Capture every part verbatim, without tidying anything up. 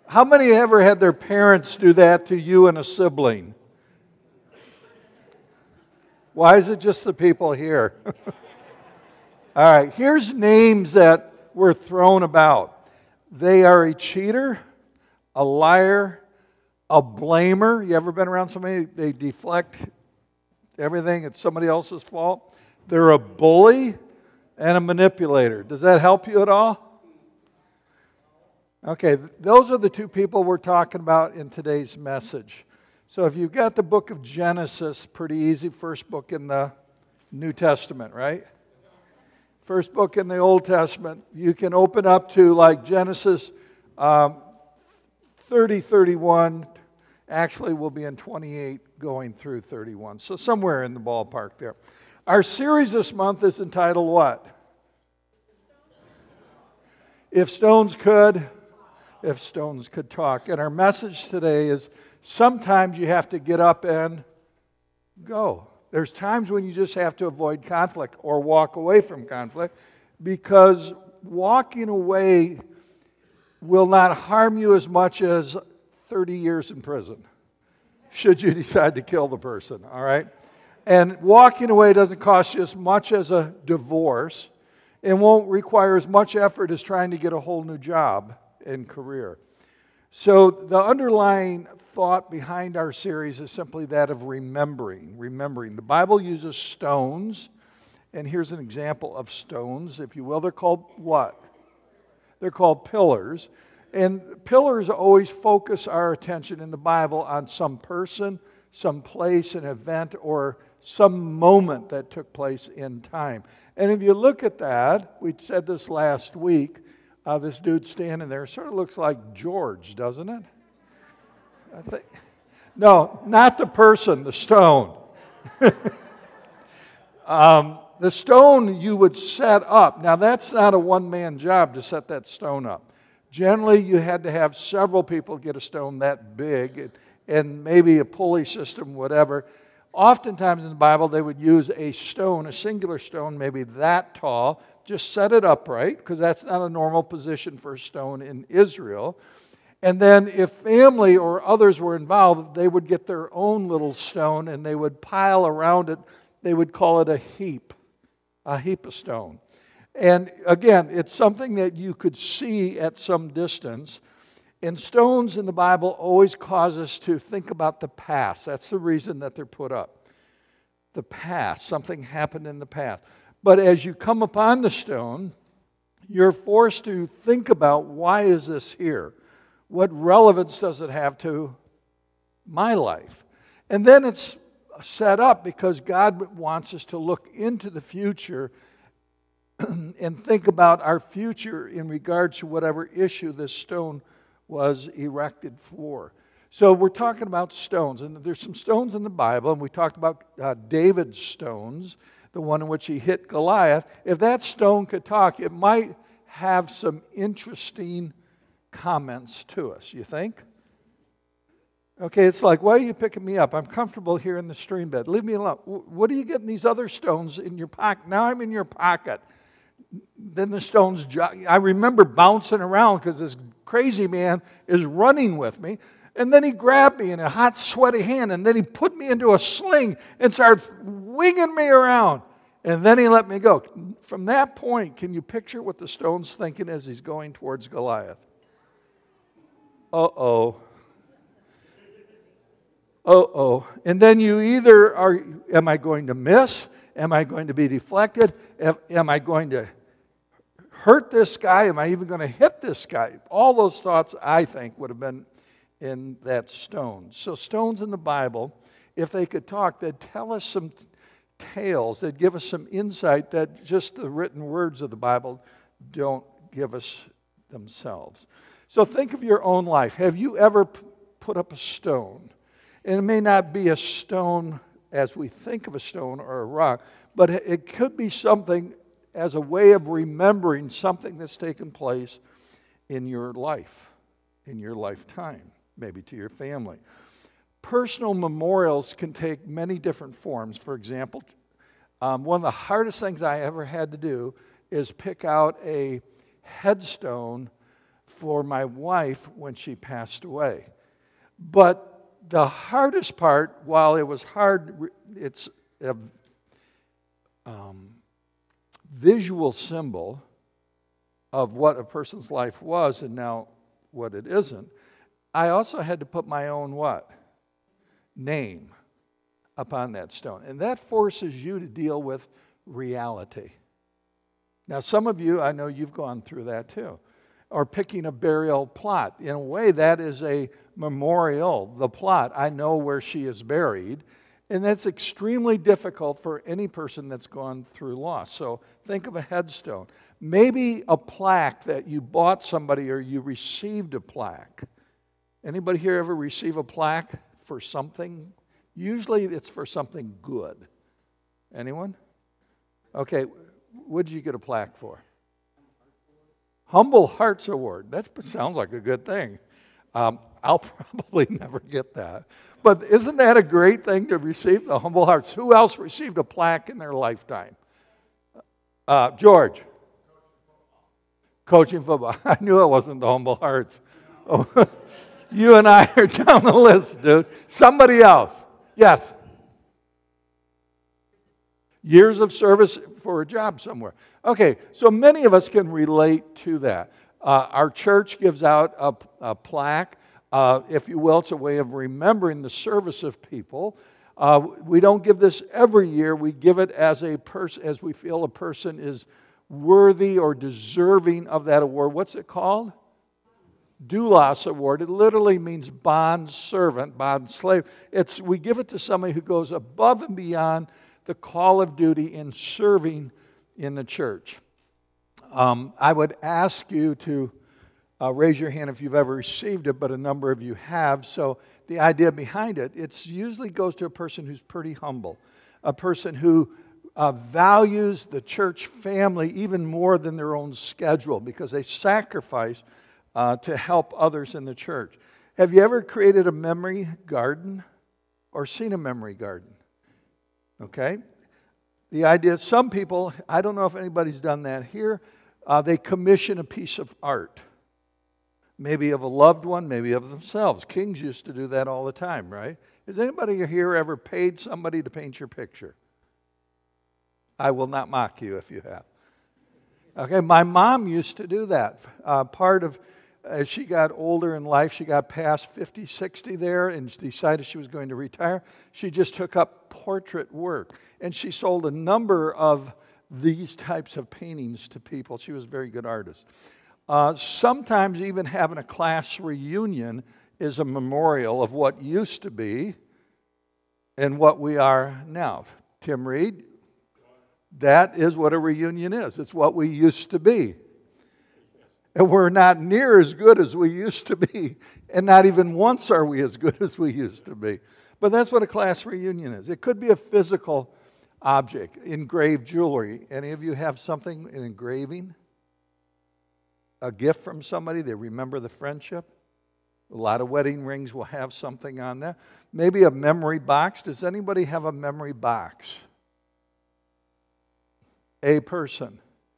How many ever had their parents do that to you and a sibling? Why is it just the people here? All right, here's names that were thrown about. They are a cheater, a liar, a blamer. You ever been around somebody, they deflect everything, it's somebody else's fault? They're a bully and a manipulator. Does that help you at all? Okay, those are the two people we're talking about in today's message. So if you've got the book of Genesis, pretty easy, first book in the New Testament, right? First book in the Old Testament. You can open up to like Genesis um, thirty, thirty-one. Actually, we'll be in twenty-eight going through thirty-one. So somewhere in the ballpark there. Our series this month is entitled what? If Stones Could... If stones could talk. And our message today is sometimes you have to get up and go. There's times when you just have to avoid conflict or walk away from conflict, because walking away will not harm you as much as thirty years in prison, should you decide to kill the person, all right? And walking away doesn't cost you as much as a divorce and won't require as much effort as trying to get a whole new job and career. So the underlying thought behind our series is simply that of remembering. Remembering. The Bible uses stones, and here's an example of stones, if you will. They're called what? They're called pillars. And pillars always focus our attention in the Bible on some person, some place, an event, or some moment that took place in time. And if you look at that, we said this last week, Uh, this dude standing there sort of looks like George, doesn't it? I think. No, not the person, the stone. um, the stone you would set up. Now, that's not a one-man job to set that stone up. Generally, you had to have several people get a stone that big, and, and maybe a pulley system, whatever. Oftentimes in the Bible, they would use a stone, a singular stone, maybe that tall. Just set it upright, because that's not a normal position for a stone in Israel. And then if family or others were involved, they would get their own little stone and they would pile around it. They would call it a heap, a heap of stone. And again, it's something that you could see at some distance. And stones in the Bible always cause us to think about the past. That's the reason that they're put up. The past, something happened in the past. But as you come upon the stone, you're forced to think about, why is this here? What relevance does it have to my life? And then it's set up because God wants us to look into the future and think about our future in regards to whatever issue this stone was erected for. So we're talking about stones, and there's some stones in the Bible, and we talked about uh, David's stones, the one in which he hit Goliath. If that stone could talk, it might have some interesting comments to us, you think? Okay, it's like, why are you picking me up? I'm comfortable here in the stream bed. Leave me alone. What are you getting these other stones in your pocket? Now I'm in your pocket. Then the stones, I remember bouncing around because this crazy man is running with me. And then he grabbed me in a hot, sweaty hand, and then he put me into a sling and started winging me around. And then he let me go. From that point, can you picture what the stone's thinking as he's going towards Goliath? Uh-oh. Uh-oh. And then you either are, am I going to miss? Am I going to be deflected? Am, am I going to hurt this guy? Am I even going to hit this guy? All those thoughts, I think, would have been in that stone. So stones in the Bible, if they could talk, they'd tell us some tales. They'd give us some insight that just the written words of the Bible don't give us themselves. So think of your own life. Have you ever p- put up a stone? And it may not be a stone as we think of a stone or a rock, but it could be something as a way of remembering something that's taken place in your life, in your lifetime, maybe to your family. Personal memorials can take many different forms. For example, um, one of the hardest things I ever had to do is pick out a headstone for my wife when she passed away. But the hardest part, while it was hard, it's a um, visual symbol of what a person's life was and now what it isn't. I also had to put my own what? Name upon that stone. And that forces you to deal with reality. Now, some of you, I know you've gone through that too. Or picking a burial plot. In a way, that is a memorial, the plot. I know where she is buried. And that's extremely difficult for any person that's gone through loss. So think of a headstone. Maybe a plaque that you bought somebody or you received a plaque. Anybody here ever receive a plaque for something? Usually it's for something good. Anyone? Okay, what did you get a plaque for? Humble Hearts Award. That sounds like a good thing. Um, I'll probably never get that. But isn't that a great thing to receive, the Humble Hearts? Who else received a plaque in their lifetime? Uh, George. Coaching football. I knew it wasn't the Humble Hearts. Oh, you and I are down the list, dude. Somebody else. Yes. Years of service for a job somewhere. Okay, so many of us can relate to that. Uh, our church gives out a, a plaque, uh, if you will. It's a way of remembering the service of people. Uh, we don't give this every year. We give it as a person, as we feel a person is worthy or deserving of that award. What's it called? Doulos Award. It literally means bond servant, bond slave. It's we give it to somebody who goes above and beyond the call of duty in serving in the church. Um, I would ask you to uh, raise your hand if you've ever received it, but a number of you have. So the idea behind it, it usually goes to a person who's pretty humble, a person who uh, values the church family even more than their own schedule because they sacrifice uh, to help others in the church. Have you ever created a memory garden or seen a memory garden? Okay? The idea is some people, I don't know if anybody's done that here, uh, they commission a piece of art. Maybe of a loved one, maybe of themselves. Kings used to do that all the time, right? Has anybody here ever paid somebody to paint your picture? I will not mock you if you have. Okay, my mom used to do that. Uh, part of, as she got older in life, she got past fifty, sixty there and decided she was going to retire. She just took up portrait work. And she sold a number of these types of paintings to people. She was a very good artist. Uh, sometimes even having a class reunion is a memorial of what used to be and what we are now. Tim Reed, that is what a reunion is. It's what we used to be. And we're not near as good as we used to be. And not even once are we as good as we used to be. But that's what a class reunion is. It could be a physical object, engraved jewelry. Any of you have something, an engraving? A gift from somebody, they remember the friendship? A lot of wedding rings will have something on there. Maybe a memory box. Does anybody have a memory box? A person.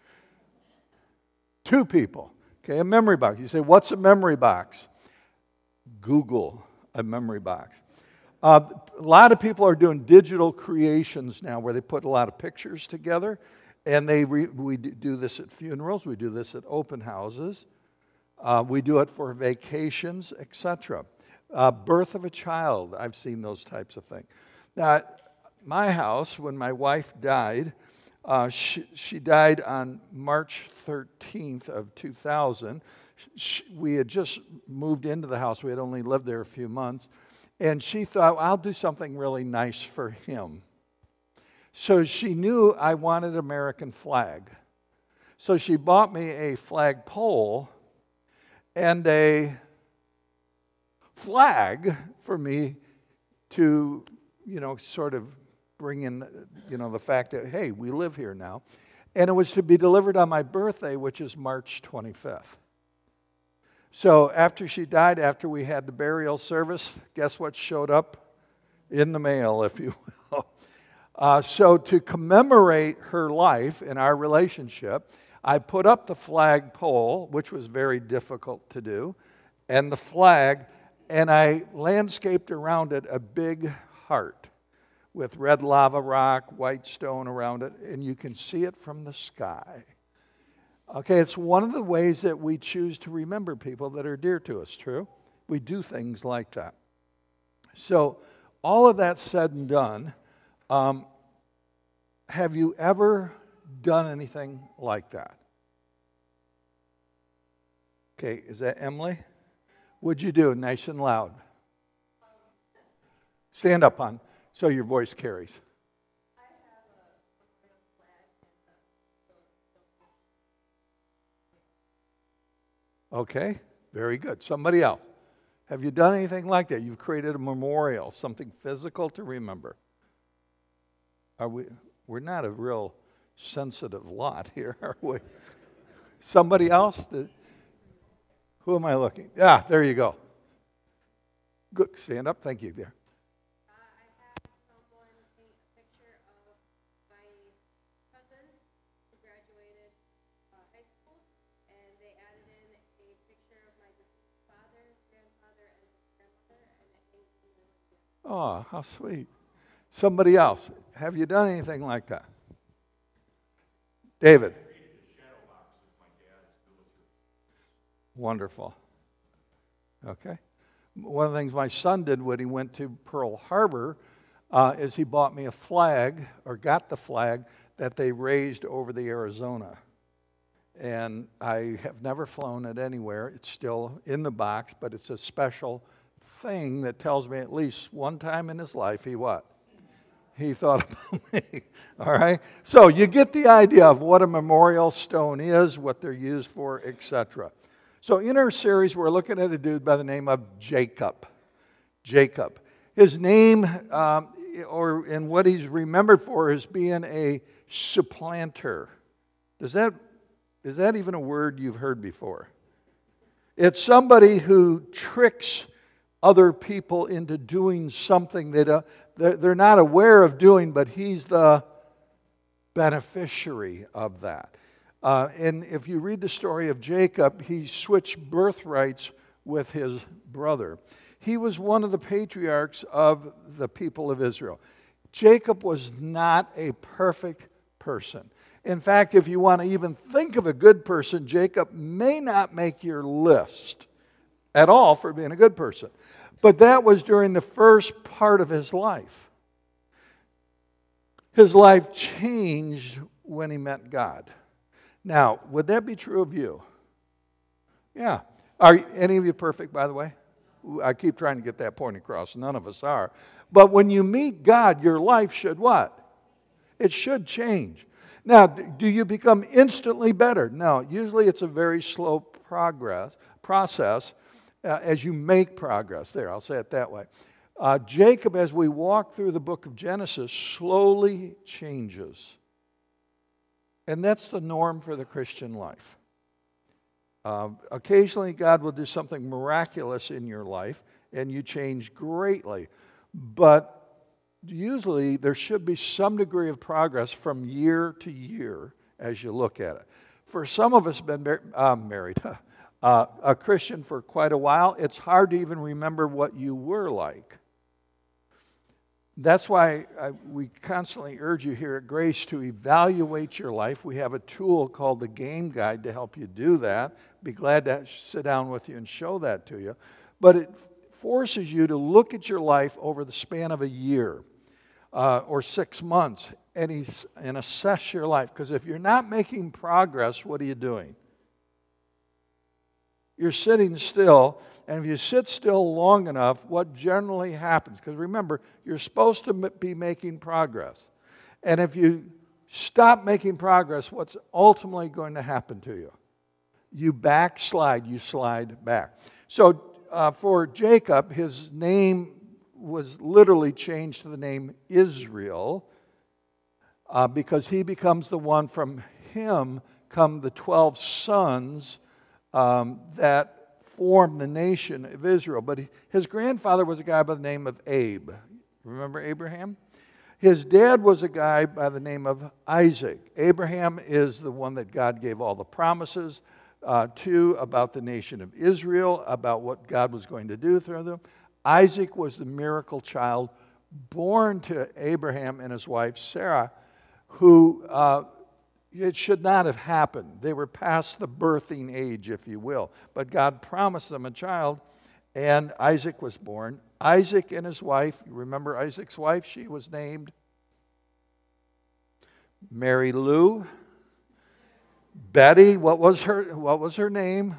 Two people. Okay, a memory box. You say, what's a memory box? Google a memory box. Uh, a lot of people are doing digital creations now where they put a lot of pictures together. And they re, we do this at funerals. We do this at open houses. Uh, we do it for vacations, et cetera. Uh, birth of a child. I've seen those types of things. Now, at my house, when my wife died, uh, she, she died on March thirteenth of two thousand. She, we had just moved into the house. We had only lived there a few months. And she thought, well, I'll do something really nice for him. So she knew I wanted an American flag. So she bought me a flagpole and a flag for me to, you know, sort of bring in, you know, the fact that, hey, we live here now. And it was to be delivered on my birthday, which is March twenty-fifth. So after she died, after we had the burial service, guess what showed up in the mail, if you will? Uh, so to commemorate her life and our relationship, I put up the flagpole, which was very difficult to do, and the flag, and I landscaped around it a big heart with red lava rock, white stone around it, and you can see it from the sky. Okay, it's one of the ways that we choose to remember people that are dear to us, true? We do things like that. So, all of that said and done, um, have you ever done anything like that? Okay, is that Emily? What'd you do? Nice and loud. Stand up, hon, so your voice carries. Okay, very good. Somebody else. Have you done anything like that? You've created a memorial, something physical to remember. Are we? We're not a real sensitive lot here, are we? Somebody else? That, who am I looking? Yeah, there you go. Good. Stand up. Thank you. There. Oh, how sweet. Somebody else. Have you done anything like that? David. Wonderful. Okay. One of the things my son did when he went to Pearl Harbor uh, is he bought me a flag, or got the flag, that they raised over the Arizona. And I have never flown it anywhere. It's still in the box, but it's a special thing that tells me at least one time in his life he what? He thought about me. All right? So you get the idea of what a memorial stone is, what they're used for, et cetera. So in our series, we're looking at a dude by the name of Jacob. Jacob. His name, um, or and what he's remembered for, is being a supplanter. Does that, is that even a word you've heard before? It's somebody who tricks other people into doing something that uh, they're not aware of doing, but he's the beneficiary of that. Uh, and if you read the story of Jacob, he switched birthrights with his brother. He was one of the patriarchs of the people of Israel. Jacob was not a perfect person. In fact, if you want to even think of a good person, Jacob may not make your list at all for being a good person. But that was during the first part of his life. His life changed when he met God. Now, would that be true of you? Yeah. Are any of you perfect, by the way? I keep trying to get that point across. None of us are. But when you meet God, your life should what? It should change. Now, do you become instantly better? No. Usually it's a very slow progress process. Uh, as you make progress. There, I'll say it that way. Uh, Jacob, as we walk through the book of Genesis, slowly changes. And that's the norm for the Christian life. Uh, occasionally, God will do something miraculous in your life, and you change greatly. But usually, there should be some degree of progress from year to year as you look at it. For some of us been mar- uh, married, Uh, a Christian for quite a while, it's hard to even remember what you were like. That's why I, we constantly urge you here at Grace to evaluate your life. We have a tool called the Game Guide to help you do that. Be glad to sit down with you and show that to you. But it forces you to look at your life over the span of a year uh, or six months and, and assess your life. Because if you're not making progress, what are you doing? You're sitting still, and if you sit still long enough, what generally happens? Because remember, you're supposed to be making progress. And if you stop making progress, what's ultimately going to happen to you? You backslide, you slide back. So uh, for Jacob, his name was literally changed to the name Israel uh, because he becomes the one, from him come the twelve sons Um, that formed the nation of Israel. But he, his grandfather was a guy by the name of Abe. Remember Abraham? His dad was a guy by the name of Isaac. Abraham is the one that God gave all the promises uh, to about the nation of Israel, about what God was going to do through them. Isaac was the miracle child born to Abraham and his wife Sarah, who uh, it should not have happened. They were past the birthing age, if you will. But God promised them a child, and Isaac was born. Isaac and his wife, you remember Isaac's wife? She was named Mary Lou. Betty, what was her, what was her name?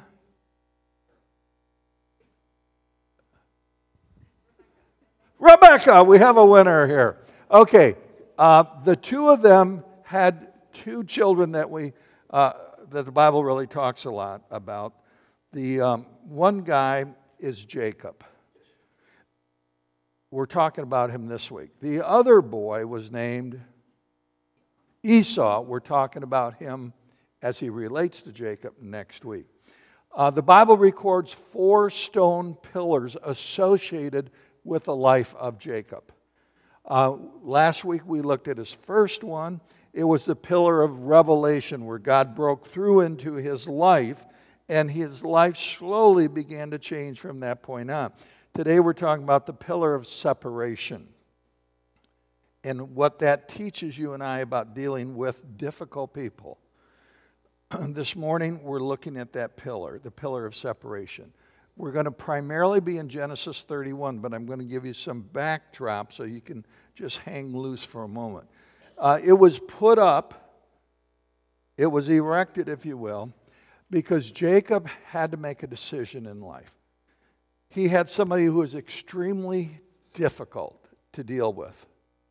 Rebecca, we have a winner here. Okay, uh, the two of them had two children that we uh, that the Bible really talks a lot about. The um, one guy is Jacob. We're talking about him this week. The other boy was named Esau. We're talking about him as he relates to Jacob next week. Uh, the Bible records four stone pillars associated with the life of Jacob. Uh, last week we looked at his first one. It was the pillar of revelation, where God broke through into his life, and his life slowly began to change from that point on. Today we're talking about the pillar of separation and what that teaches you and I about dealing with difficult people. This morning we're looking at that pillar, the pillar of separation. We're going to primarily be in Genesis thirty-one, but I'm going to give you some backdrop so you can just hang loose for a moment. Uh, it was put up, it was erected, if you will, because Jacob had to make a decision in life. He had somebody who was extremely difficult to deal with.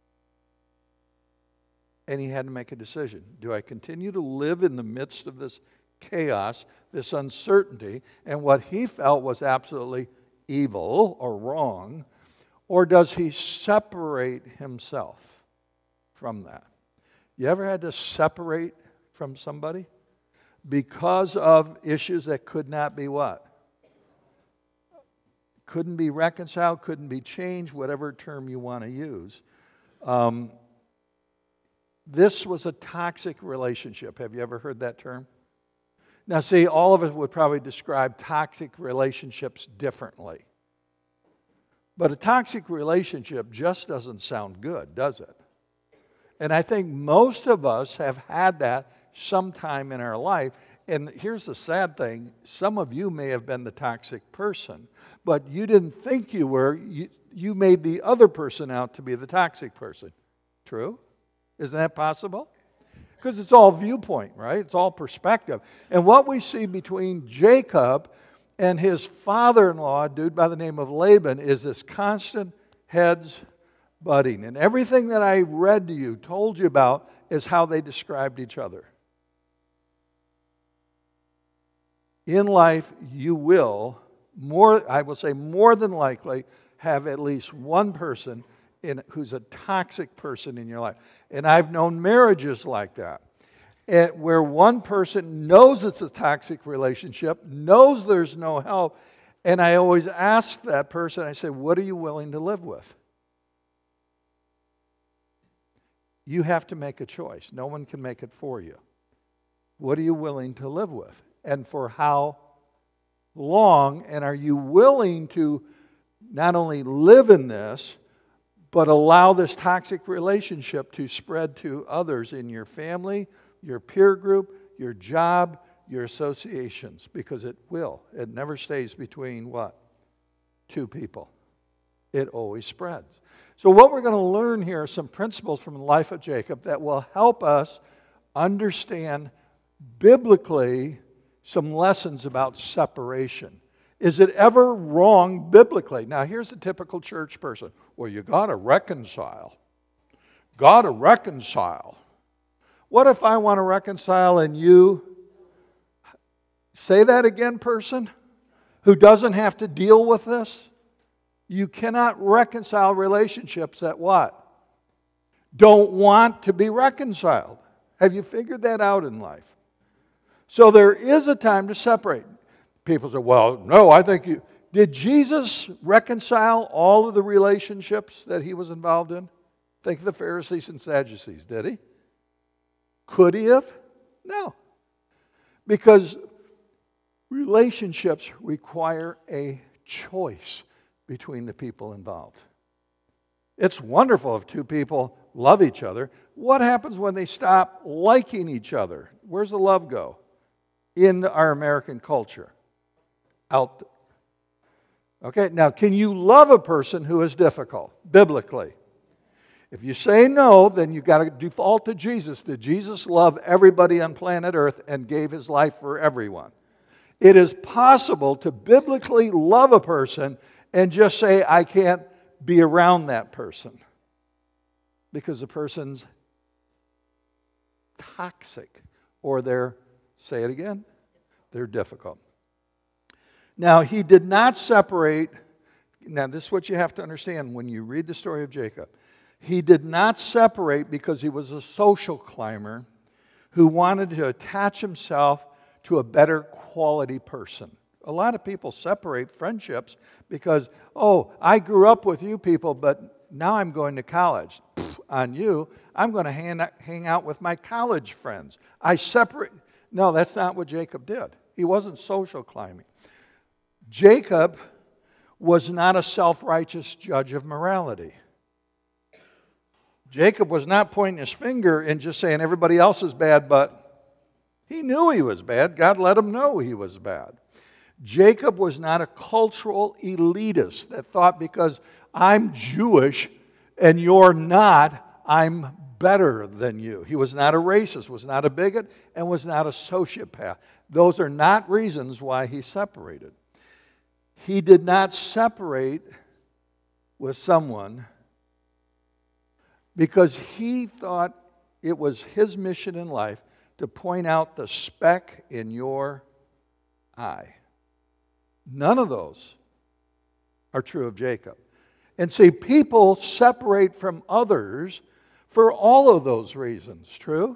And he had to make a decision. Do I continue to live in the midst of this chaos, this uncertainty, and what he felt was absolutely evil or wrong, or does he separate himself from that? You ever had to separate from somebody because of issues that could not be what? Couldn't be reconciled, couldn't be changed, whatever term you want to use. Um, this was a toxic relationship. Have you ever heard that term? Now, see, all of us would probably describe toxic relationships differently. But a toxic relationship just doesn't sound good, does it? And I think most of us have had that sometime in our life. And here's the sad thing. Some of you may have been the toxic person, but you didn't think you were. You, you made the other person out to be the toxic person. True? Isn't that possible? Because it's all viewpoint, right? It's all perspective. And what we see between Jacob and his father-in-law, a dude by the name of Laban, is this constant heads butting. And everything that I read to you, told you about, is how they described each other. In life, you will, more, I will say more than likely, have at least one person in, who's a toxic person in your life. And I've known marriages like that, and where one person knows it's a toxic relationship, knows there's no help, and I always ask that person, I say, what are you willing to live with? You have to make a choice. No one can make it for you. What are you willing to live with? And for how long? And are you willing to not only live in this, but allow this toxic relationship to spread to others in your family, your peer group, your job, your associations? Because it will. It never stays between what? Two people. It always spreads. So what we're going to learn here are some principles from the life of Jacob that will help us understand biblically some lessons about separation. Is it ever wrong biblically? Now, here's the typical church person. Well, you got to reconcile. Got to reconcile. What if I want to reconcile and you, say that again, person, who doesn't have to deal with this? You cannot reconcile relationships that what? Don't want to be reconciled. Have you figured that out in life? So there is a time to separate. People say, well, no, I think you... Did Jesus reconcile all of the relationships that he was involved in? think of the Pharisees and Sadducees, did he? Could he have? No. Because relationships require a choice between the people involved. It's wonderful if two people love each other. What happens when they stop liking each other? Where's the love go? In our American culture. Out. Okay, now can you love a person who is difficult, biblically? If you say no, then you've got to default to Jesus. Did Jesus love everybody on planet Earth and gave his life for everyone? It is possible to biblically love a person and just say, I can't be around that person because the person's toxic or they're, say it again, they're difficult. Now, he did not separate. Now, this is what you have to understand when you read the story of Jacob. He did not separate because he was a social climber who wanted to attach himself to a better quality person. A lot of people separate friendships because, oh, I grew up with you people, but now I'm going to college. Pfft, on you, I'm going to hang, hang out with my college friends. I separate. No, that's not what Jacob did. He wasn't social climbing. Jacob was not a self-righteous judge of morality. Jacob was not pointing his finger and just saying everybody else is bad, but he knew he was bad. God let him know he was bad. Jacob was not a cultural elitist that thought because I'm Jewish and you're not, I'm better than you. He was not a racist, was not a bigot, and was not a sociopath. Those are not reasons why he separated. He did not separate with someone because he thought it was his mission in life to point out the speck in your eye. None of those are true of Jacob. And see, people separate from others for all of those reasons. True?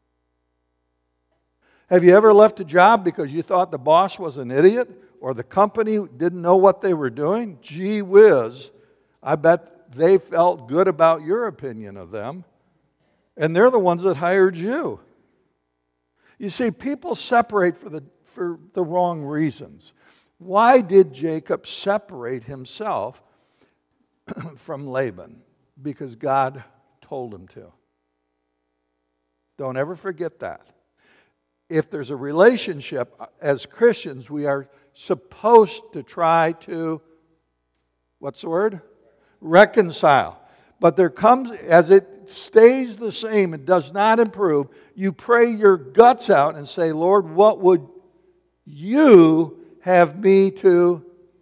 Have you ever left a job because you thought the boss was an idiot or the company didn't know what they were doing? Gee whiz, I bet they felt good about your opinion of them. And they're the ones that hired you. You see, people separate for the, for the wrong reasons. Why did Jacob separate himself from Laban? Because God told him to. Don't ever forget that. If there's a relationship, as Christians, we are supposed to try to, what's the word? Reconcile. But there comes, as it stays the same, it does not improve, you pray your guts out and say, Lord, what would you have me to?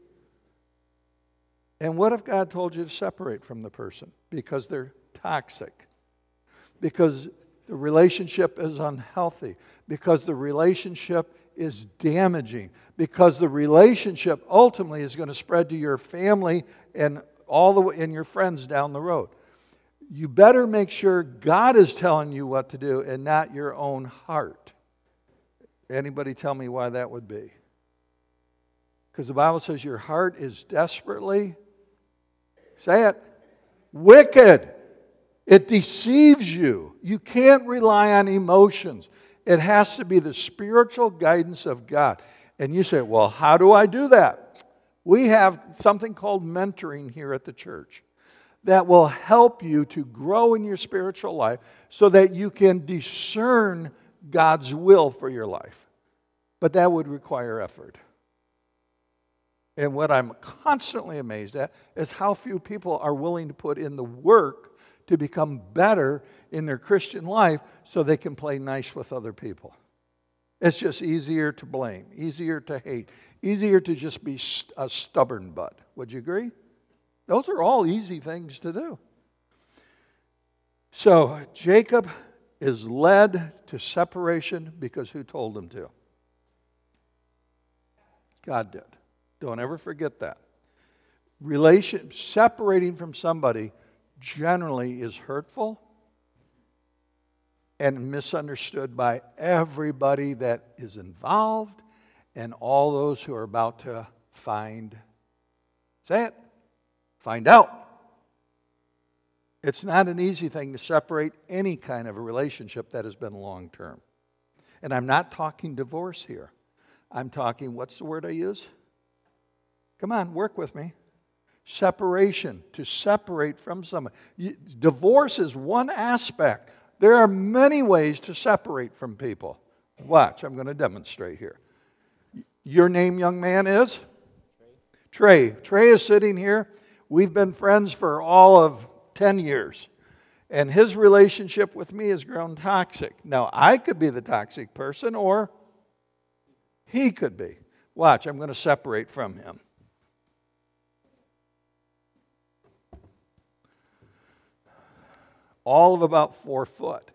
And what if God told you to separate from the person because they're toxic? Because the relationship is unhealthy. Because the relationship is damaging. Because the relationship ultimately is going to spread to your family and all the way, and your friends down the road. You better make sure God is telling you what to do and not your own heart. Anybody tell me why that would be? Because the Bible says your heart is desperately, say it, wicked. It deceives you. You can't rely on emotions. It has to be the spiritual guidance of God. And you say, well, how do I do that? We have something called mentoring here at the church that will help you to grow in your spiritual life so that you can discern God's will for your life. But that would require effort. And what I'm constantly amazed at is how few people are willing to put in the work to become better in their Christian life so they can play nice with other people. It's just easier to blame, easier to hate, easier to just be a stubborn butt. Would you agree? Those are all easy things to do. So Jacob is led to separation because who told him to? God did. Don't ever forget that. Relation, separating from somebody generally is hurtful and misunderstood by everybody that is involved and all those who are about to find, say it, find out. It's not an easy thing to separate any kind of a relationship that has been long-term. And I'm not talking divorce here. I'm talking, what's the word I use? Come on, work with me. Separation, to separate from someone. You, divorce is one aspect. There are many ways to separate from people. Watch, I'm going to demonstrate here. Your name, young man, is? Trey. Trey. Trey is sitting here. We've been friends for all of ten years. And his relationship with me has grown toxic. Now, I could be the toxic person, or he could be. Watch, I'm going to separate from him. All of about four foot.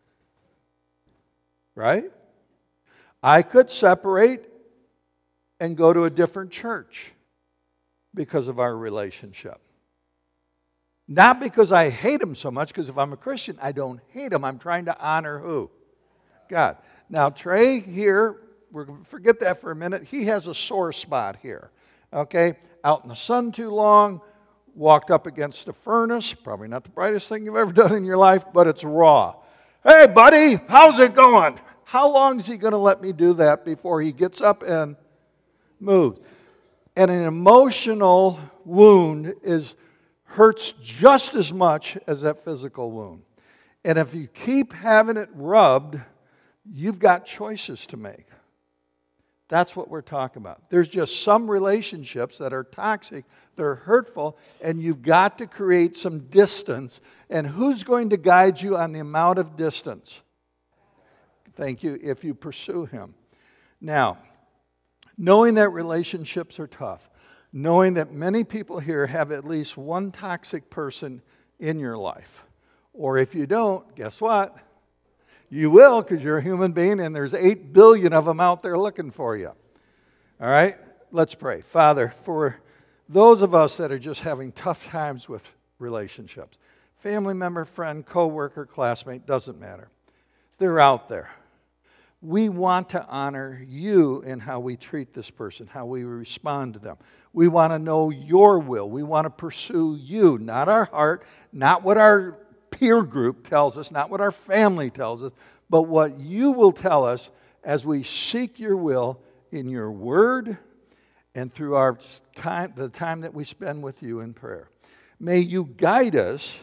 Right? I could separate and go to a different church because of our relationship. Not because I hate him so much, because if I'm a Christian, I don't hate him. I'm trying to honor who? God. Now, Trey here, we're going to forget that for a minute. He has a sore spot here. Okay? Out in the sun too long, walked up against a furnace. Probably not the brightest thing you've ever done in your life, but it's raw. Hey, buddy, how's it going? How long is he going to let me do that before he gets up and moves? And an emotional wound is hurts just as much as that physical wound. And if you keep having it rubbed, you've got choices to make. That's what we're talking about. There's just some relationships that are toxic, they're hurtful, and you've got to create some distance. And who's going to guide you on the amount of distance? Thank you, if you pursue him. Now, knowing that relationships are tough, knowing that many people here have at least one toxic person in your life. Or if you don't, guess what? You will, because you're a human being and there's eight billion of them out there looking for you. All right? Let's pray. Father, for those of us that are just having tough times with relationships, family member, friend, coworker, classmate, doesn't matter. They're out there. We want to honor you in how we treat this person, how we respond to them. We want to know your will. We want to pursue you, not our heart, not what our peer group tells us, not what our family tells us, but what you will tell us as we seek your will in your word and through our time, the time that we spend with you in prayer. May you guide us.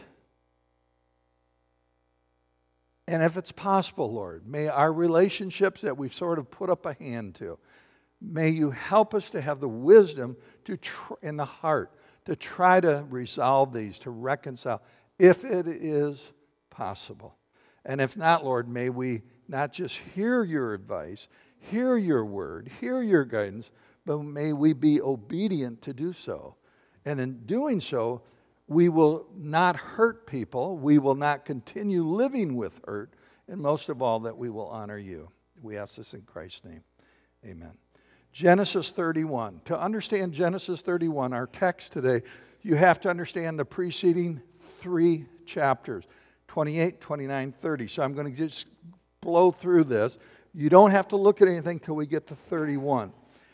And if it's possible, Lord, may our relationships that we've sort of put up a hand to, may you help us to have the wisdom to tr- in the heart to try to resolve these, to reconcile, if it is possible. And if not, Lord, may we not just hear your advice, hear your word, hear your guidance, but may we be obedient to do so. And in doing so, we will not hurt people. We will not continue living with hurt. And most of all, that we will honor you. We ask this in Christ's name. Amen. Genesis thirty-one. To understand Genesis thirty-one, our text today, you have to understand the preceding three chapters, twenty-eight, twenty-nine, thirty. So I'm going to just blow through this. You don't have to look at anything till we get to thirty-one.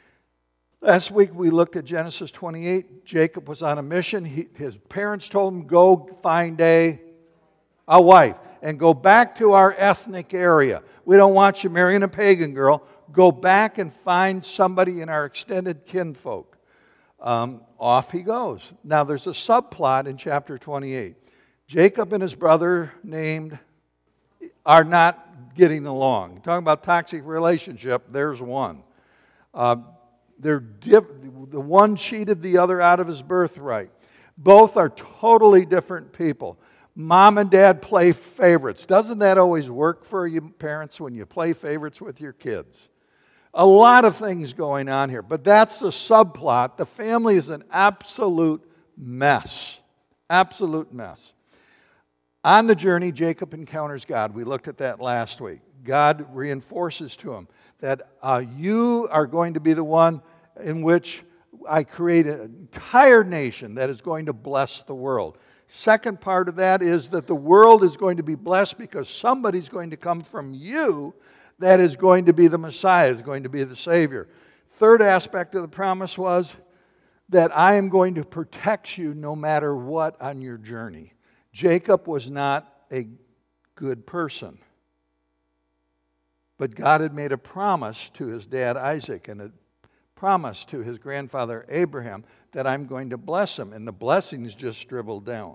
Last week we looked at Genesis twenty-eight. Jacob was on a mission. He, his parents told him, go find a, a wife and go back to our ethnic area. We don't want you marrying a pagan girl. Go back and find somebody in our extended kinfolk. Um, off he goes. Now there's a subplot in chapter twenty-eight. Jacob and his brother named are not getting along. Talking about toxic relationship, there's one. Uh, They're diff- the one cheated the other out of his birthright. Both are totally different people. Mom and dad play favorites. Doesn't that always work for you parents when you play favorites with your kids? A lot of things going on here, but that's the subplot. The family is an absolute mess. Absolute mess. On the journey, Jacob encounters God. We looked at that last week. God reinforces to him that uh, you are going to be the one in which I create an entire nation that is going to bless the world. Second part of that is that the world is going to be blessed because somebody's going to come from you that is going to be the Messiah, is going to be the Savior. Third aspect of the promise was that I am going to protect you no matter what on your journey. Jacob was not a good person. But God had made a promise to his dad Isaac and a promise to his grandfather Abraham that I'm going to bless him. And the blessings just dribbled down.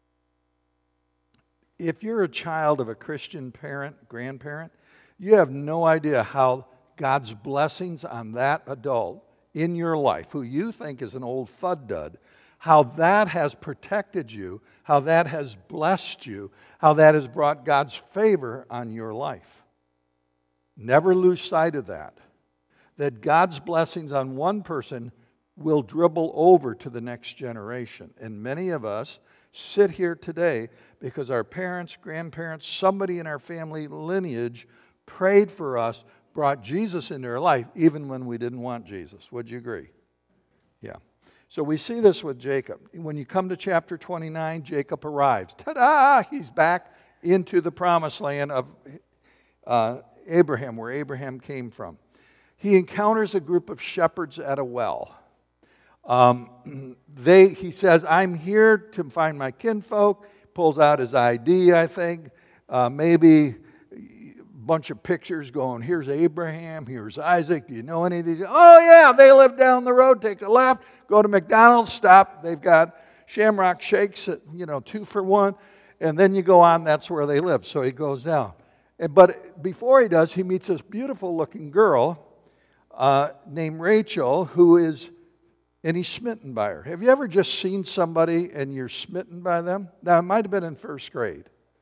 If you're a child of a Christian parent, grandparent, you have no idea how God's blessings on that adult in your life, who you think is an old fud-dud, how that has protected you, how that has blessed you, how that has brought God's favor on your life. Never lose sight of that. That God's blessings on one person will dribble over to the next generation. And many of us sit here today because our parents, grandparents, somebody in our family lineage prayed for us, brought Jesus into our life, even when we didn't want Jesus. Would you agree? Yeah. So we see this with Jacob. When you come to chapter twenty-nine, Jacob arrives. Ta-da! He's back into the promised land of uh, Abraham, where Abraham came from. He encounters a group of shepherds at a well. Um, they, he says, I'm here to find my kinfolk. Pulls out his I D, I think. Uh, maybe a bunch of pictures going, here's Abraham, here's Isaac. Do you know any of these? Oh, yeah, they live down the road. Take a left, go to McDonald's, stop. They've got Shamrock Shakes at, you know, two for one. And then you go on, that's where they live. So he goes down. And, but before he does, he meets this beautiful-looking girl uh, named Rachel, who is, and he's smitten by her. Have you ever just seen somebody and you're smitten by them? Now, it might have been in first grade.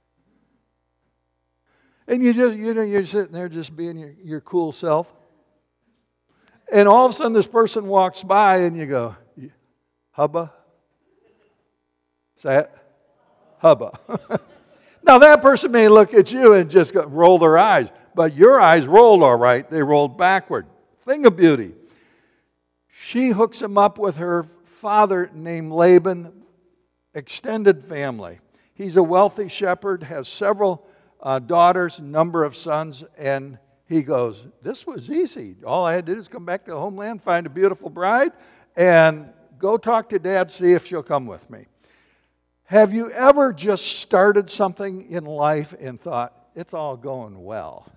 And you just, you know, you're sitting there just being your, your cool self. And all of a sudden this person walks by and you go, hubba? Say it? Hubba. Now that person may look at you and just go, roll their eyes. But your eyes rolled all right. They rolled backward. Thing of beauty. She hooks him up with her father named Laban, extended family. He's a wealthy shepherd, has several uh, daughters, number of sons, and he goes, this was easy. All I had to do is come back to the homeland, find a beautiful bride, and go talk to Dad, see if she'll come with me. Have you ever just started something in life and thought, it's all going well?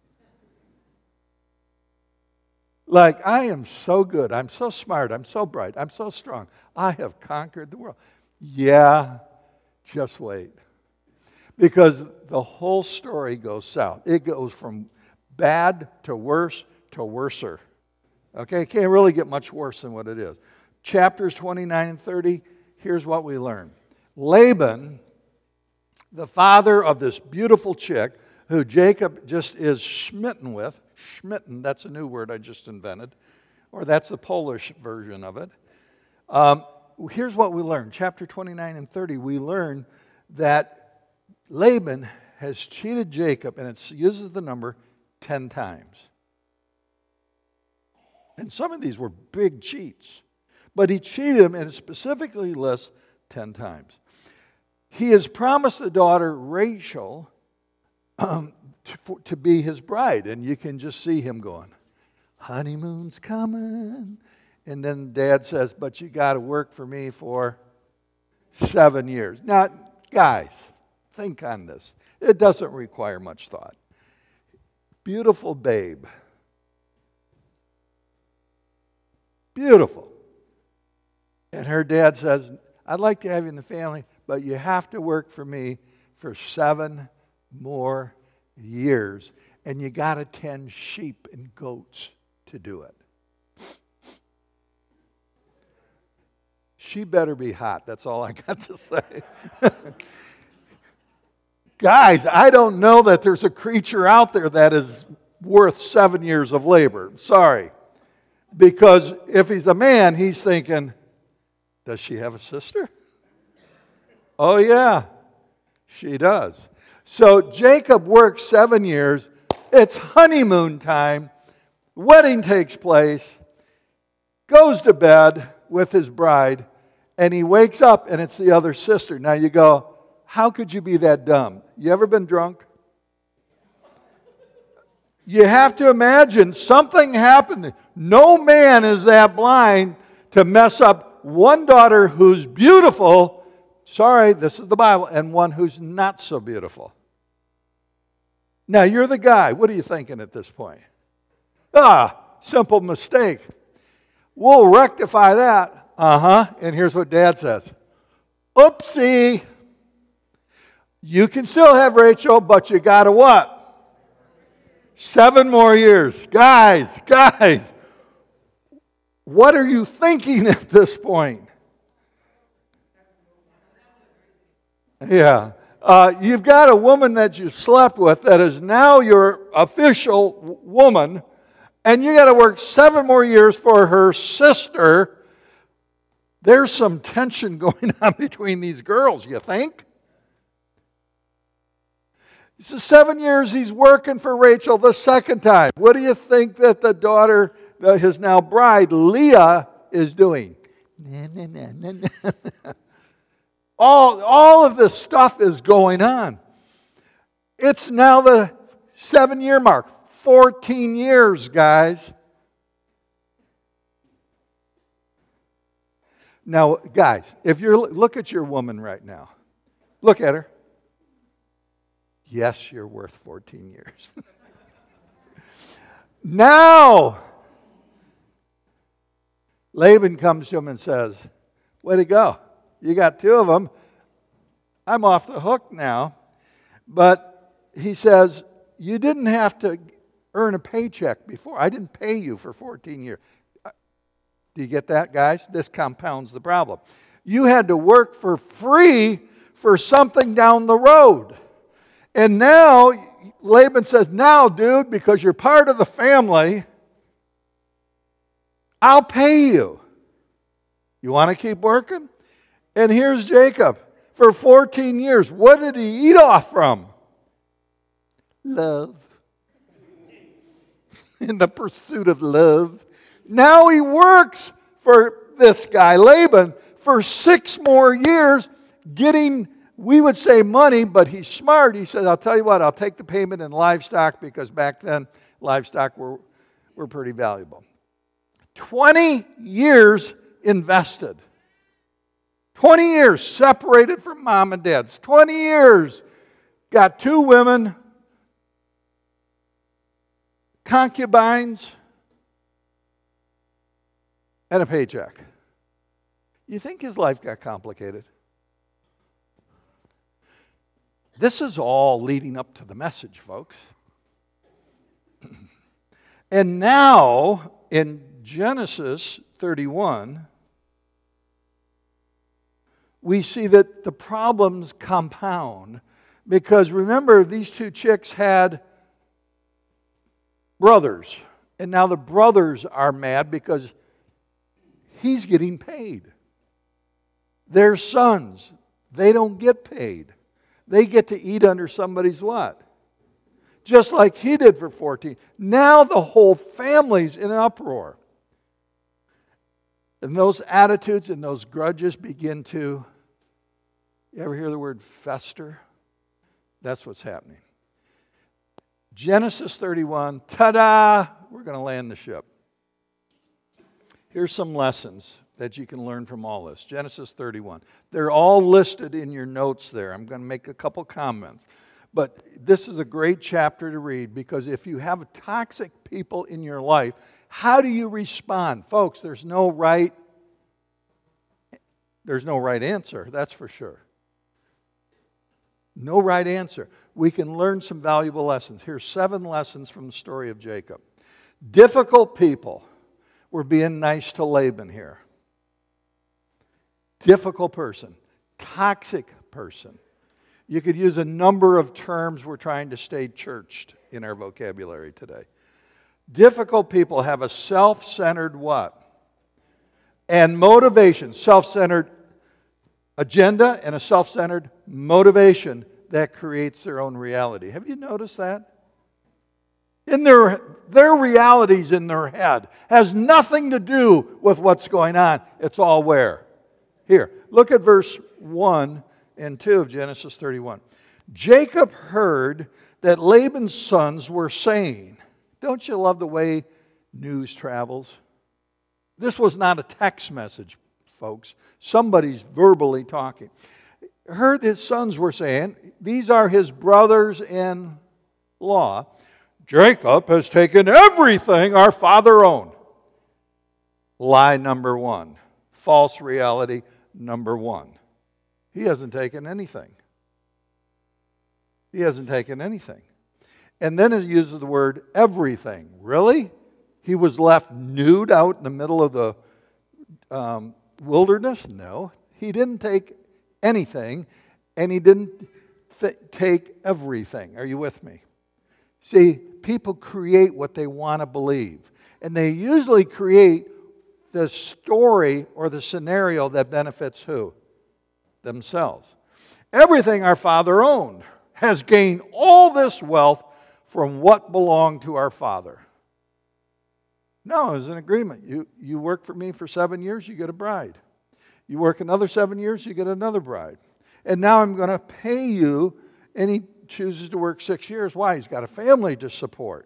Like, I am so good, I'm so smart, I'm so bright, I'm so strong. I have conquered the world. Yeah, just wait. Because the whole story goes south. It goes from bad to worse to worser. Okay, it can't really get much worse than what it is. Chapters twenty-nine and thirty, here's what we learn. Laban, the father of this beautiful chick, who Jacob just is smitten with, smitten, that's a new word I just invented, or that's the Polish version of it. Um, here's what we learn. Chapter twenty-nine and thirty, we learn that Laban has cheated Jacob, and it uses the number ten times. And some of these were big cheats. But he cheated him, and it specifically lists ten times. He has promised the daughter Rachel um, to, for, to be his bride. And you can just see him going, honeymoon's coming. And then Dad says, but you got to work for me for seven years. Now, guys, think on this. It doesn't require much thought. Beautiful babe. Beautiful. And her dad says, I'd like to have you in the family, but you have to work for me for seven more years. And you got to tend sheep and goats to do it. She better be hot. That's all I got to say. Guys, I don't know that there's a creature out there that is worth seven years of labor. Sorry. Because if he's a man, he's thinking, does she have a sister? Oh, yeah, she does. So Jacob works seven years. It's honeymoon time. Wedding takes place. Goes to bed with his bride. And he wakes up and it's the other sister. Now you go, how could you be that dumb? You ever been drunk? You have to imagine something happened. No man is that blind to mess up one daughter who's beautiful sorry, this is the Bible, and one who's not so beautiful. Now, you're the guy. What are you thinking at this point? Ah, simple mistake. We'll rectify that. Uh-huh. And here's what Dad says. Oopsie. You can still have Rachel, but you got to what? Seven more years. Guys, guys, what are you thinking at this point? Yeah. Uh, you've got a woman that you slept with that is now your official w- woman, and you got to work seven more years for her sister. There's some tension going on between these girls, you think? So seven years he's working for Rachel the second time. What do you think that the daughter, uh, his now bride, Leah, is doing? all, all of this stuff is going on. It's now the seven-year mark. fourteen years, guys. Now, guys, if you're look at your woman right now. Look at her. Yes, you're worth fourteen years. Now, Laban comes to him and says, way to go. You got two of them. I'm off the hook now. But he says, you didn't have to earn a paycheck before. I didn't pay you for fourteen years. Do you get that, guys? This compounds the problem. You had to work for free for something down the road. And now, Laban says, now, dude, because you're part of the family, I'll pay you. You want to keep working? And here's Jacob. For fourteen years, what did he eat off from? Love. In the pursuit of love. Now he works for this guy, Laban, for six more years, getting, we would say money, but he's smart. He says, I'll tell you what, I'll take the payment in livestock, because back then livestock were, were pretty valuable. twenty years invested. twenty years separated from mom and dad's. twenty years. Got two women, concubines, and a paycheck. You think his life got complicated? This is all leading up to the message, folks. And now, in Genesis thirty-one, we see that the problems compound. Because remember, these two chicks had brothers. And now the brothers are mad because he's getting paid. Their sons, they don't get paid. They get to eat under somebody's what? Just like he did for fourteen. Now the whole family's in an uproar. And those attitudes and those grudges begin to, you ever hear the word fester? That's what's happening. Genesis thirty-one, ta-da, we're going to land the ship. Here's some lessons that you can learn from all this. Genesis thirty-one. They're all listed in your notes there. I'm going to make a couple comments. But this is a great chapter to read, because if you have toxic people in your life, how do you respond? Folks, there's no right, there's no right answer, that's for sure. No right answer. We can learn some valuable lessons. Here's seven lessons from the story of Jacob. Difficult people. We're being nice to Laban here. Difficult person. Toxic person. You could use a number of terms. We're trying to stay churched in our vocabulary today. Difficult people have a self-centered what? And motivation. Self-centered agenda and a self-centered motivation that creates their own reality. Have you noticed that? In their, their realities in their head has nothing to do with what's going on. It's all where? Here. Look at verse one and two of Genesis thirty-one. Jacob heard that Laban's sons were saying, don't you love the way news travels? This was not a text message, folks. Somebody's verbally talking. heard his sons were saying, these are his brothers-in-law, Jacob has taken everything our father owned. Lie number one. False reality number one. He hasn't taken anything. He hasn't taken anything. And then it uses the word everything. Really? He was left nude out in the middle of the um, wilderness? No. He didn't take anything, and he didn't th- take everything. Are you with me? See, people create what they want to believe. And they usually create the story or the scenario that benefits who? Themselves. Everything our father owned has gained all this wealth from what belonged to our father. No, it was an agreement. You, you work for me for seven years, you get a bride. You work another seven years, you get another bride. And now I'm going to pay you, and he chooses to work six years. Why? He's got a family to support.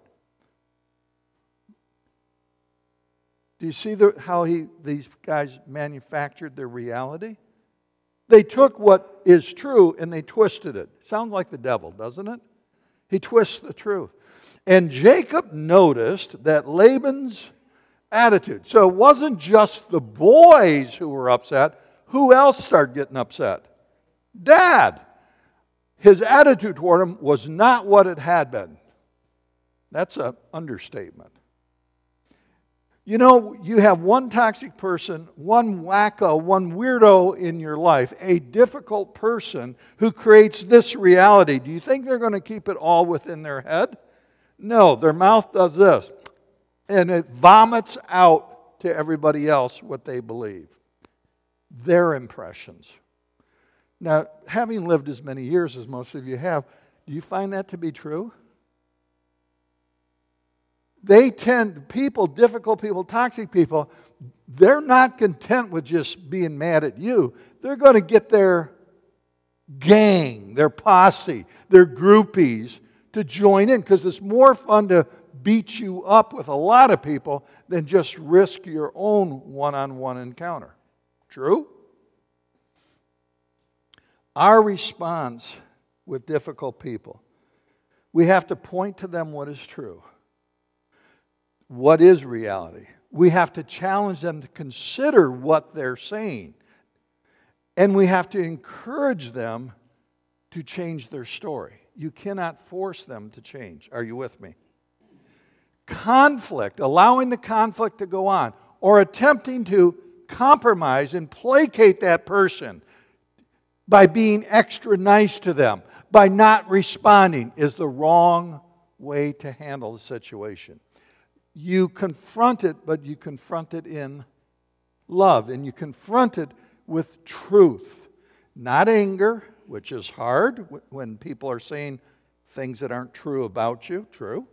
Do you see the, how he, these guys manufactured their reality? They took what is true and they twisted it. Sounds like the devil, doesn't it? He twists the truth. And Jacob noticed that Laban's attitude. So it wasn't just the boys who were upset. Who else started getting upset? Dad. His attitude toward him was not what it had been. That's an understatement. You know, you have one toxic person, one wacko, one weirdo in your life, a difficult person who creates this reality. Do you think they're going to keep it all within their head? No, their mouth does this, and it vomits out to everybody else what they believe. Their impressions. Now, having lived as many years as most of you have, do you find that to be true? They tend, people, difficult people, toxic people, they're not content with just being mad at you. They're going to get their gang, their posse, their groupies to join in because it's more fun to beat you up with a lot of people than just risk your own one-on-one encounter. True? Our response with difficult people, we have to point to them what is true. What is reality? We have to challenge them to consider what they're saying. And we have to encourage them to change their story. You cannot force them to change. Are you with me? Conflict, allowing the conflict to go on, or attempting to compromise and placate that person by being extra nice to them, by not responding, is the wrong way to handle the situation. You confront it, but you confront it in love. And you confront it with truth. Not anger, which is hard when people are saying things that aren't true about you. True.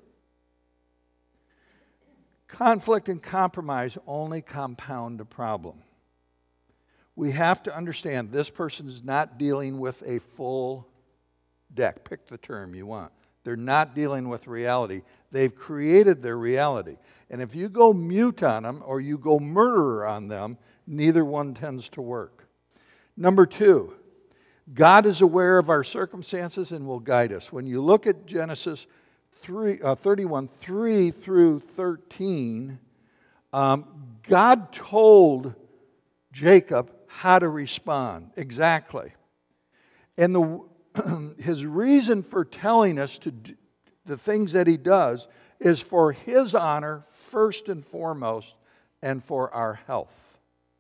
Conflict and compromise only compound a problem. We have to understand this person is not dealing with a full deck. Pick the term you want. They're not dealing with reality. They've created their reality. And if you go mute on them or you go murderer on them, neither one tends to work. Number two, God is aware of our circumstances and will guide us. When you look at Genesis three, uh, thirty-one, three through thirteen, um, God told Jacob how to respond exactly. And the his reason for telling us to do the things that he does is for his honor first and foremost and for our health.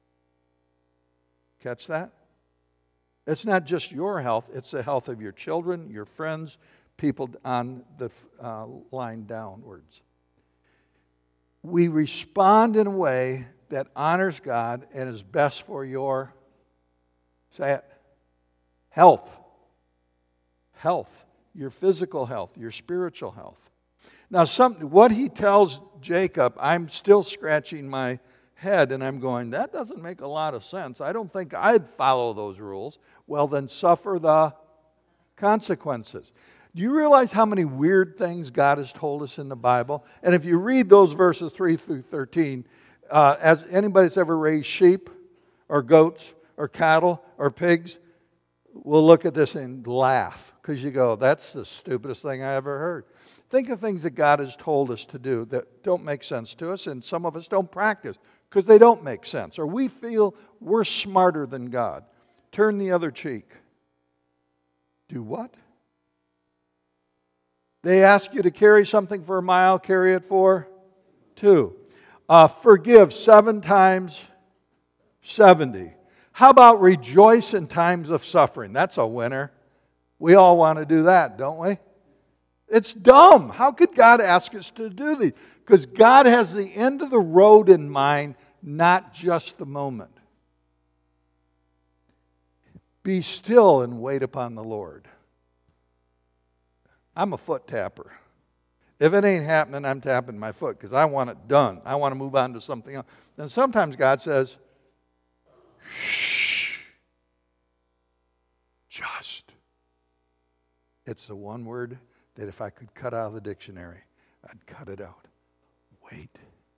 Catch that? It's not just your health, it's the health of your children, your friends, people on the uh, line downwards. We respond in a way that honors God and is best for your, say it, health. Health, your physical health, your spiritual health. Now, some, what he tells Jacob, I'm still scratching my head and I'm going, that doesn't make a lot of sense. I don't think I'd follow those rules. Well, then suffer the consequences. Do you realize how many weird things God has told us in the Bible? And if you read those verses three through thirteen, uh, as anybody that's ever raised sheep or goats or cattle or pigs, will look at this and laugh because you go, that's the stupidest thing I ever heard. Think of things that God has told us to do that don't make sense to us, and some of us don't practice because they don't make sense, or we feel we're smarter than God. Turn the other cheek. Do what? They ask you to carry something for a mile, carry it for two. Uh, forgive seven times seventy. How about rejoice in times of suffering? That's a winner. We all want to do that, don't we? It's dumb. How could God ask us to do these? Because God has the end of the road in mind, not just the moment. Be still and wait upon the Lord. I'm a foot tapper. If it ain't happening, I'm tapping my foot because I want it done. I want to move on to something else. And sometimes God says, shh, just. It's the one word that if I could cut out of the dictionary, I'd cut it out. Wait.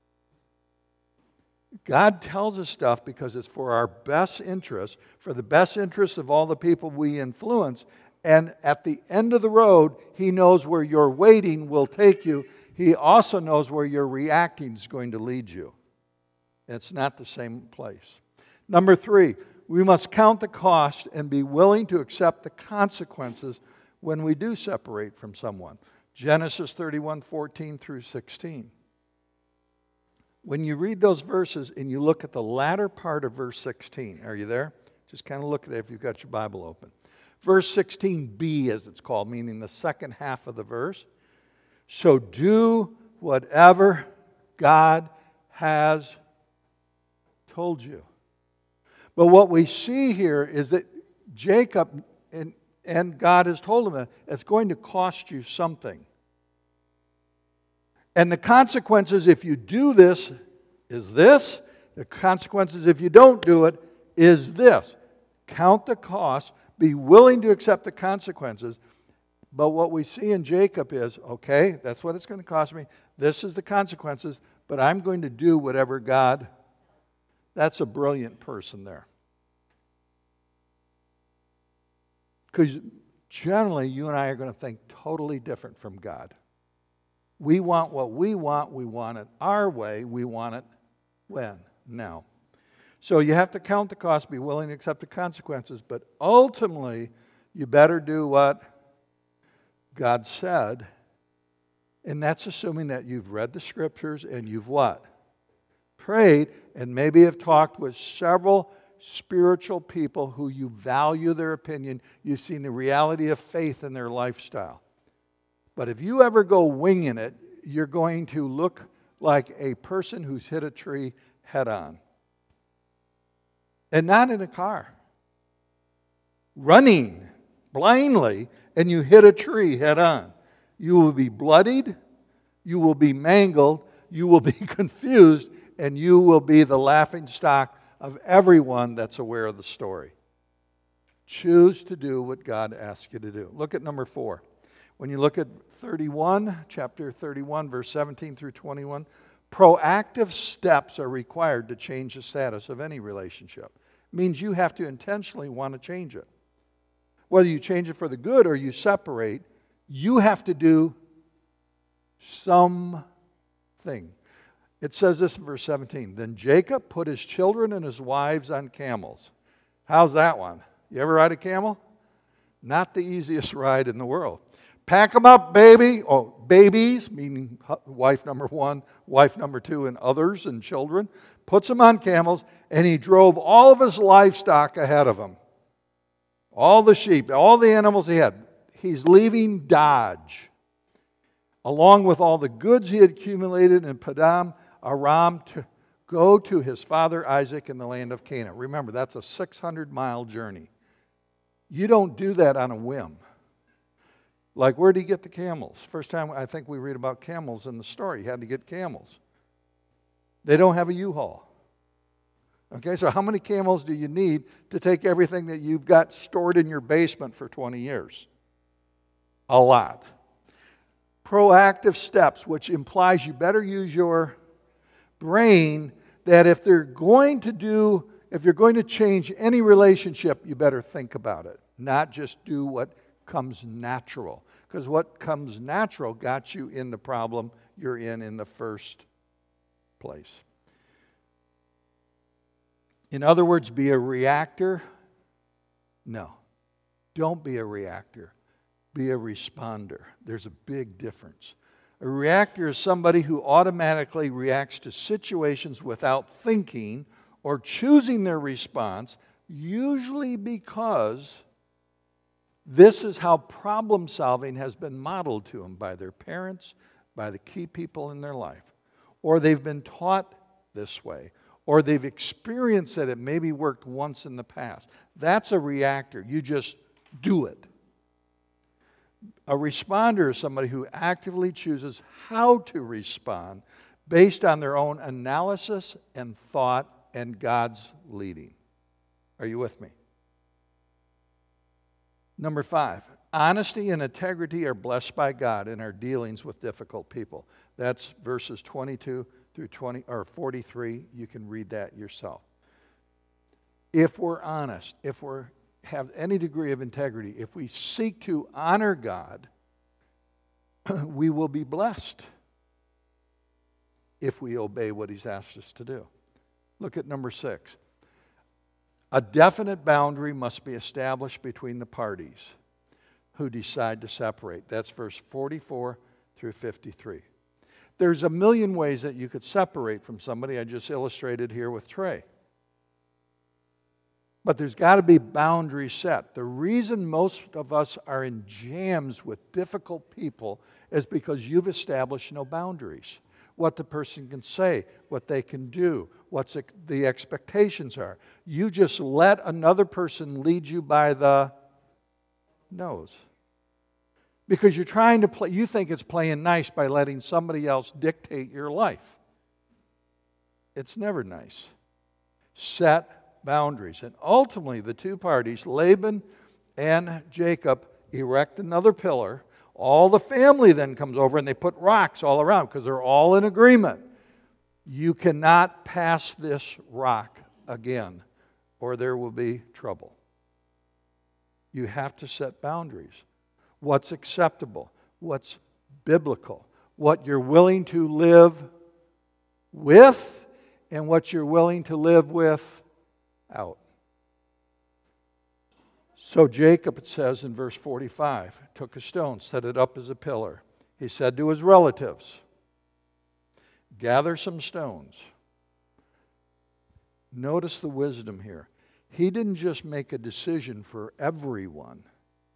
God tells us stuff because it's for our best interest, for the best interest of all the people we influence. And at the end of the road, He knows where your waiting will take you. He also knows where your reacting is going to lead you. It's not the same place. Number three, we must count the cost and be willing to accept the consequences when we do separate from someone. Genesis thirty-one, fourteen through sixteen. When you read those verses and you look at the latter part of verse sixteen, are you there? Just kind of look at it if you've got your Bible open. Verse sixteen b, as it's called, meaning the second half of the verse. So do whatever God has told you. But what we see here is that Jacob, and, and God has told him that it's going to cost you something. And the consequences if you do this is this. The consequences if you don't do it is this. Count the cost. Be willing to accept the consequences. But what we see in Jacob is, okay, that's what it's going to cost me. This is the consequences, but I'm going to do whatever God. That's a brilliant person there. Because generally, you and I are going to think totally different from God. We want what we want. We want it our way. We want it when? Now. So you have to count the cost, be willing to accept the consequences, but ultimately, you better do what God said, and that's assuming that you've read the Scriptures and you've what? Prayed, and maybe have talked with several spiritual people who you value their opinion. You've seen the reality of faith in their lifestyle. But if you ever go winging it, you're going to look like a person who's hit a tree head on. And not in a car. Running blindly, and you hit a tree head on. You will be bloodied, you will be mangled, you will be confused, and you will be the laughing stock of everyone that's aware of the story. Choose to do what God asks you to do. Look at number four. When you look at thirty-one, chapter thirty-one, verse seventeen through twenty-one, proactive steps are required to change the status of any relationship. It means you have to intentionally want to change it. Whether you change it for the good or you separate, you have to do something. It says this in verse seventeen. Then Jacob put his children and his wives on camels. How's that one? You ever ride a camel? Not the easiest ride in the world. Pack them up, baby. Oh, babies, meaning wife number one, wife number two, and others and children. Puts them on camels, and he drove all of his livestock ahead of him. All the sheep, all the animals he had. He's leaving Dodge, along with all the goods he had accumulated in Padam Aram, to go to his father Isaac in the land of Canaan. Remember, that's a six hundred mile journey. You don't do that on a whim. Like, where did he get the camels? First time I think we read about camels in the story. He had to get camels. They don't have a U-Haul. Okay, so how many camels do you need to take everything that you've got stored in your basement for twenty years? A lot. Proactive steps, which implies you better use your brain, that if they're going to do if you're going to change any relationship, you better think about it, not just do what comes natural. Because what comes natural got you in the problem you're in in the first place. In other words, be a reactor? No. Don't be a reactor. Be a responder. There's a big difference. A reactor is somebody who automatically reacts to situations without thinking or choosing their response, usually because this is how problem solving has been modeled to them by their parents, by the key people in their life. Or they've been taught this way. Or they've experienced that it maybe worked once in the past. That's a reactor. You just do it. A responder is somebody who actively chooses how to respond based on their own analysis and thought and God's leading. Are you with me? Number five, honesty and integrity are blessed by God in our dealings with difficult people. That's verses twenty-two through twenty or forty-three. You can read that yourself. If we're honest, if we have any degree of integrity, if we seek to honor God, we will be blessed if we obey what He's asked us to do. Look at number six. A definite boundary must be established between the parties who decide to separate. That's verse forty-four through fifty-three. There's a million ways that you could separate from somebody. I just illustrated here with Trey. But there's got to be boundaries set. The reason most of us are in jams with difficult people is because you've established no boundaries. What the person can say, what they can do, what the expectations are. You just let another person lead you by the nose. Because you're trying to play, you think it's playing nice by letting somebody else dictate your life. It's never nice. Set boundaries. And ultimately, the two parties, Laban and Jacob, erect another pillar. All the family then comes over and they put rocks all around because they're all in agreement. You cannot pass this rock again, or there will be trouble. You have to set boundaries. What's acceptable, what's biblical, what you're willing to live with, and what you're willing to live without. So Jacob, it says in verse forty-five, took a stone, set it up as a pillar. He said to his relatives, gather some stones. Notice the wisdom here. He didn't just make a decision for everyone.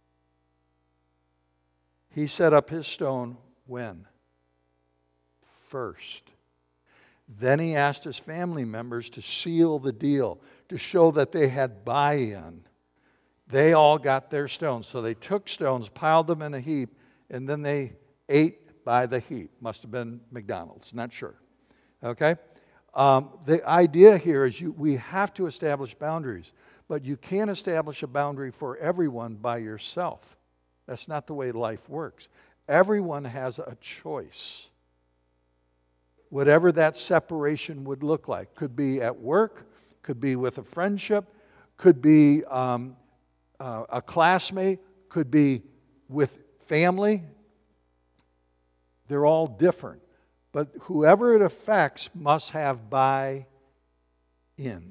He set up his stone when? First. Then he asked his family members to seal the deal, to show that they had buy-in. They all got their stones. So they took stones, piled them in a heap, and then they ate by the heap. Must have been McDonald's, not sure. Okay? Um, the idea here is you, we have to establish boundaries, but you can't establish a boundary for everyone by yourself. That's not the way life works. Everyone has a choice. Whatever that separation would look like. Could be at work, could be with a friendship, could be um, uh, a classmate, could be with family. They're all different. But whoever it affects must have buy-in.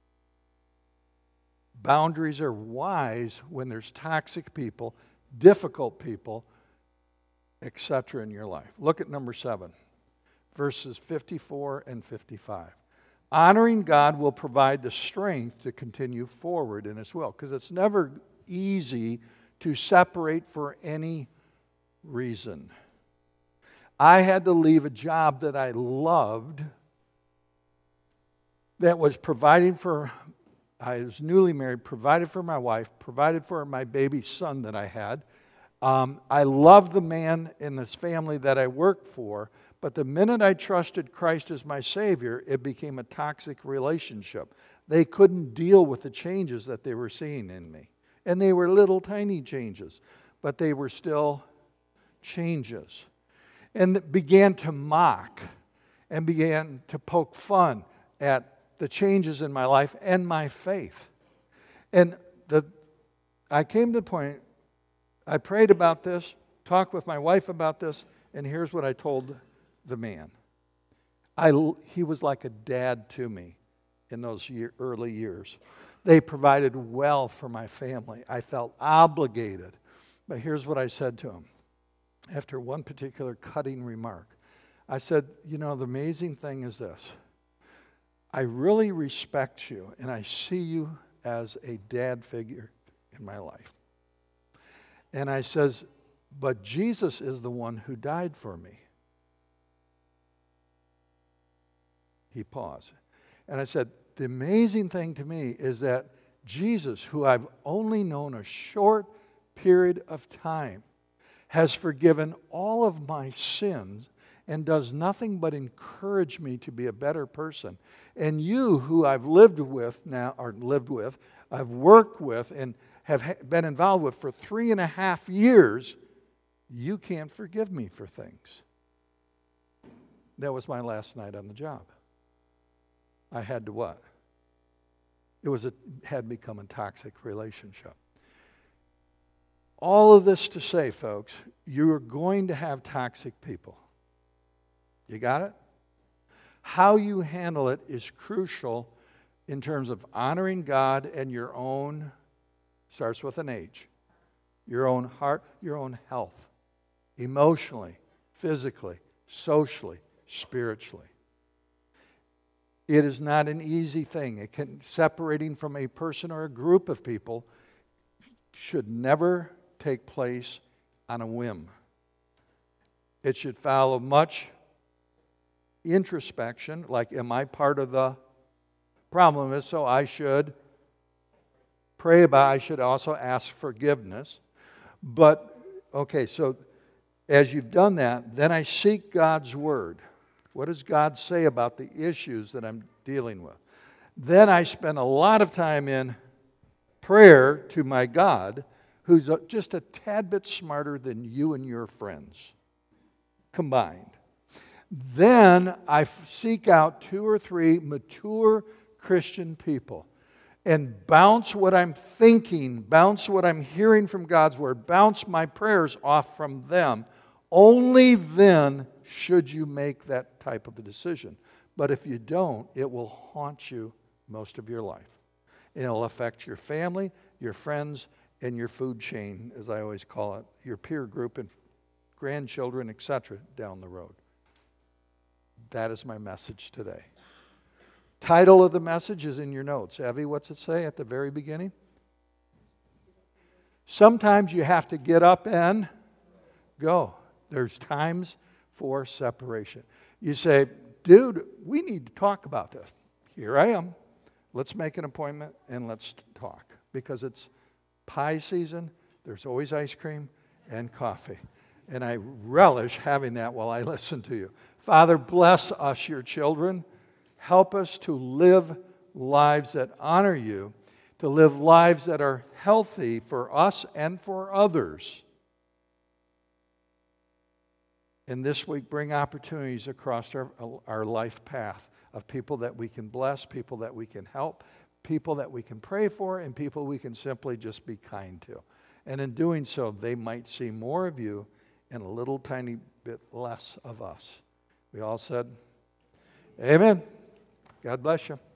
Boundaries are wise when there's toxic people, difficult people, et cetera in your life. Look at number seven, verses fifty-four and fifty-five. Honoring God will provide the strength to continue forward in His will, because it's never easy to separate for any reason. I had to leave a job that I loved, that was providing for, I was newly married, provided for my wife, provided for my baby son that I had. Um, I loved the man in this family that I worked for, but the minute I trusted Christ as my Savior, it became a toxic relationship. They couldn't deal with the changes that they were seeing in me. And they were little tiny changes, but they were still changes. And began to mock and began to poke fun at the changes in my life and my faith. And the, I came to the point, I prayed about this, talked with my wife about this, and here's what I told the man. I, he was like a dad to me in those year, early years. They provided well for my family. I felt obligated. But here's what I said to him after one particular cutting remark. I said, you know, the amazing thing is this. I really respect you, and I see you as a dad figure in my life. And I says, but Jesus is the one who died for me. He paused. And I said, the amazing thing to me is that Jesus, who I've only known a short period of time, has forgiven all of my sins and does nothing but encourage me to be a better person. And you, who I've lived with now, or lived with, I've worked with and have been involved with for three and a half years, you can't forgive me for things. That was my last night on the job. I had to what? It was a, had become a toxic relationship. All of this to say, folks, you're going to have toxic people. You got it? How you handle it is crucial in terms of honoring God and your own, starts with an H, your own heart, your own health, emotionally, physically, socially, spiritually. It is not an easy thing. It can, separating from a person or a group of people should never take place on a whim. It should follow much introspection, like, am I part of the problem? Is so I should pray about, I should also ask forgiveness. But, okay, so as you've done that, then I seek God's Word. What does God say about the issues that I'm dealing with? Then I spend a lot of time in prayer to my God, who's just a tad bit smarter than you and your friends combined. Then I seek out two or three mature Christian people and bounce what I'm thinking, bounce what I'm hearing from God's Word, bounce my prayers off from them. Only then should you make that type of a decision. But if you don't, it will haunt you most of your life. It'll affect your family, your friends, and your food chain, as I always call it, your peer group and grandchildren, et cetera, down the road. That is my message today. Title of the message is in your notes. Evie, what's it say at the very beginning? Sometimes you have to get up and go. There's times for separation. You say, dude, we need to talk about this. Here I am. Let's make an appointment and let's talk. Because it's pie season, there's always ice cream and coffee. And I relish having that while I listen to you. Father, bless us, your children. Help us to live lives that honor you, to live lives that are healthy for us and for others. And this week, bring opportunities across our, our life path of people that we can bless, people that we can help, people that we can pray for, and people we can simply just be kind to. And in doing so, they might see more of you and a little tiny bit less of us. We all said, amen. God bless you.